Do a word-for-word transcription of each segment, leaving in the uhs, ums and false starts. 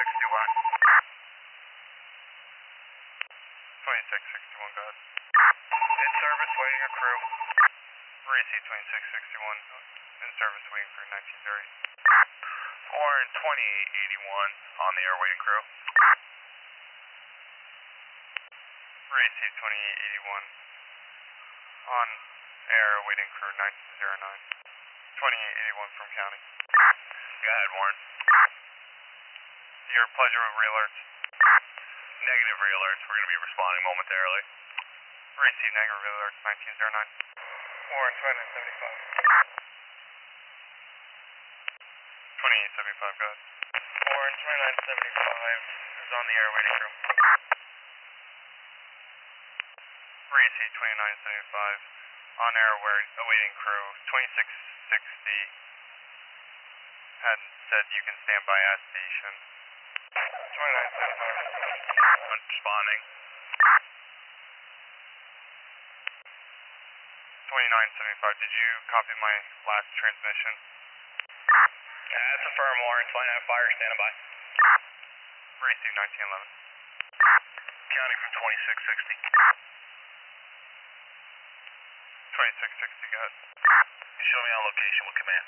sixty-one. twenty-six sixty-one, go ahead. In service, waiting a crew. Receive twenty-six sixty-one. In service, waiting for nineteen thirty. Warren twenty-eight eighty-one, on the air, waiting crew. Receive twenty-eight eighty-one. On air, waiting crew nineteen oh nine. twenty-eight eighty-one from county. Go ahead, Warren. Your pleasure with re-alerts. Negative re-alerts. We're going to be responding momentarily. Receive negative re-alerts, nineteen oh nine. Warren, twenty-nine seventy-five. twenty-eight seventy-five, go ahead. Warren, twenty-nine seventy-five is on the air, waiting crew. Receive twenty-nine seventy-five. On air, awaiting crew. twenty-six sixty had said you can stand by at station. twenty-nine seventy-five. Responding. twenty-nine seventy-five, did you copy my last transmission? Yeah, that's a firm, Warren. twenty-nine fire, standing by. Receive nineteen eleven. Counting from twenty-six sixty. twenty-six sixty, go ahead. You show me on location with command.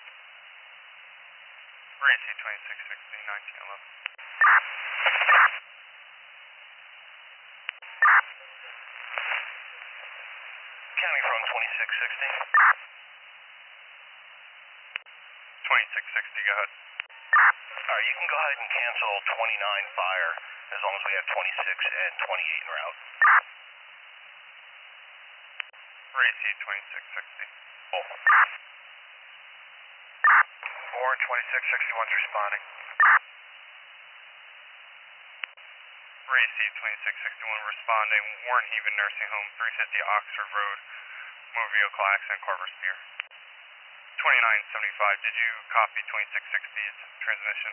Receive twenty-six sixty, nineteen eleven. Counting from twenty-six sixty. twenty-six sixty, go ahead. Alright, you can go ahead and cancel twenty-nine fire as long as we have twenty-six and twenty-eight en route. Receive twenty-six sixty. Oh. Warren, twenty-six sixty-one's responding. Receive twenty-six sixty-one responding. Warren Haven Nursing Home, three fifty Oxford Road, motor vehicle accident, Carver Spear. twenty-nine seventy-five, did you copy twenty-six sixty's transmission?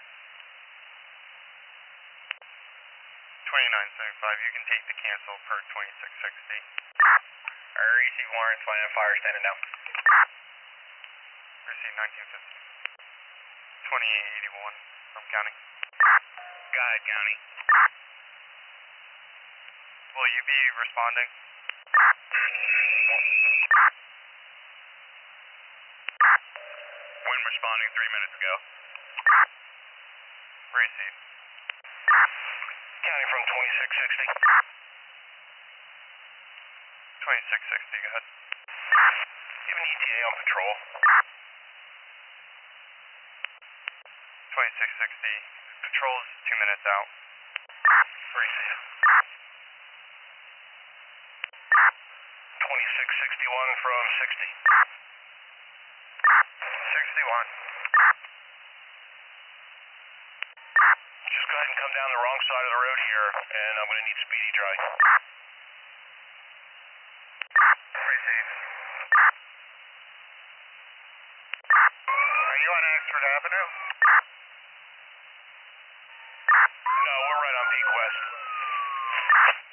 twenty-nine seventy-five, you can take the cancel per twenty-six sixty. Alright, receive Warren, twenty-nine fire, standing down. Receive nineteen fifty. twenty-eight eighty-one from county. Go ahead, county. Will you be responding? When responding three minutes ago. Receive. Counting from twenty-six sixty. twenty-six sixty, go ahead. You have an E T A on patrol. twenty-six sixty, patrol's two minutes out. Receive. twenty-six sixty-one from sixty. sixty-one. Just go ahead and come down the wrong side of the road here, and I'm going to need speedy dry. Receive. Are you on Oxford Avenue? No, we're right on Peak West.